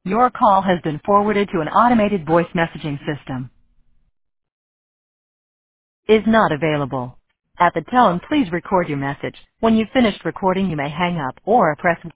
Your call has been forwarded to an automated voice messaging system. Is not available. At the tone, please record your message. When you've finished recording, you may hang up or press